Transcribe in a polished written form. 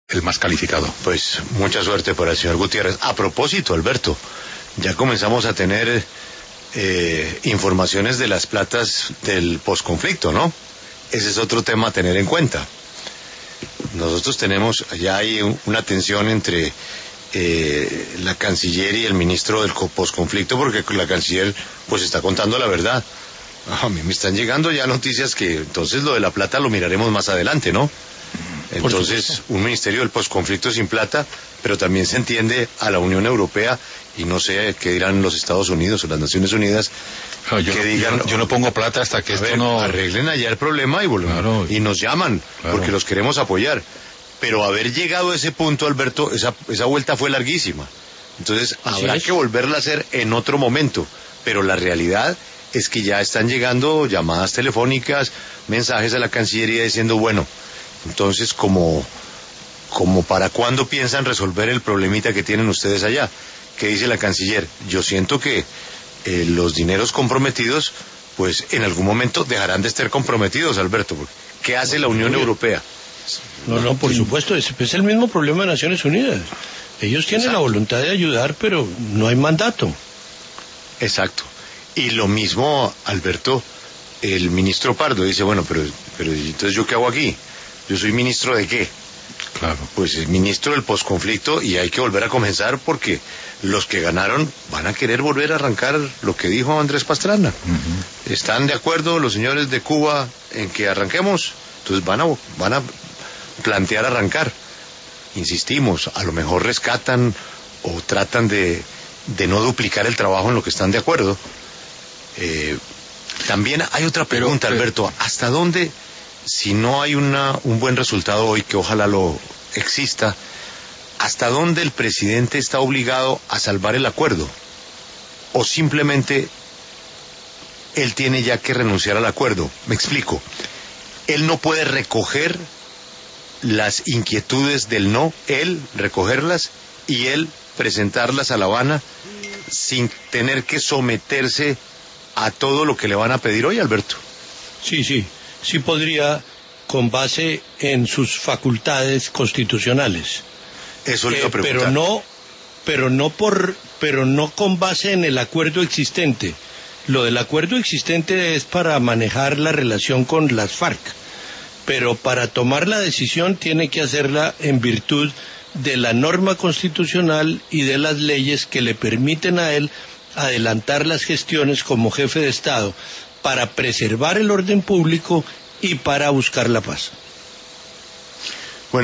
el más calificado. Pues mucha suerte para el señor Gutiérrez. A propósito, Alberto, ya comenzamos a tener informaciones de las platas del posconflicto, ¿no? Ese es otro tema a tener en cuenta. Nosotros tenemos, ya hay una tensión entre la canciller y el ministro del posconflicto, porque la canciller pues está contando la verdad. A mí me están llegando ya noticias que entonces lo de la plata lo miraremos más adelante, ¿no? Entonces, un ministerio del posconflicto sin plata, pero también se entiende a la Unión Europea, y no sé qué dirán los Estados Unidos o las Naciones Unidas, no, yo no pongo plata hasta que esto no... Arreglen allá el problema y nos llaman, porque los queremos apoyar. Pero haber llegado a ese punto, Alberto, esa vuelta fue larguísima. Entonces, habrá que volverla a hacer en otro momento. Pero la realidad es que ya están llegando llamadas telefónicas, mensajes a la Cancillería diciendo, bueno, entonces, como para cuándo piensan resolver el problemita que tienen ustedes allá. ¿Qué dice la canciller? Yo siento que los dineros comprometidos, pues en algún momento dejarán de estar comprometidos, Alberto. ¿Qué hace la Unión Europea? No, por supuesto, es el mismo problema de Naciones Unidas. Ellos tienen la voluntad de ayudar, pero no hay mandato. Exacto. Y lo mismo, Alberto, el ministro Pardo dice, bueno, pero entonces ¿yo qué hago aquí? ¿Yo soy ministro de qué? Claro. Pues el ministro del posconflicto, y hay que volver a comenzar porque los que ganaron van a querer volver a arrancar lo que dijo Andrés Pastrana. ¿Están de acuerdo los señores de Cuba en que arranquemos? Entonces van a plantear arrancar. Insistimos, a lo mejor rescatan o tratan de no duplicar el trabajo en lo que están de acuerdo. También hay otra pregunta, Alberto, ¿hasta dónde, si no hay un buen resultado hoy, que ojalá lo exista, hasta dónde el presidente está obligado a salvar el acuerdo? ¿O simplemente él tiene ya que renunciar al acuerdo? Me explico. Él no puede recoger las inquietudes del no, él recogerlas y él presentarlas a La Habana sin tener que someterse a todo lo que le van a pedir hoy, Alberto. Sí podría, con base en sus facultades constitucionales. Eso le iba a preguntar. Pero no con base en el acuerdo existente. Lo del acuerdo existente es para manejar la relación con las FARC, pero para tomar la decisión tiene que hacerla en virtud de la norma constitucional y de las leyes que le permiten a él adelantar las gestiones como jefe de Estado para preservar el orden público y para buscar la paz.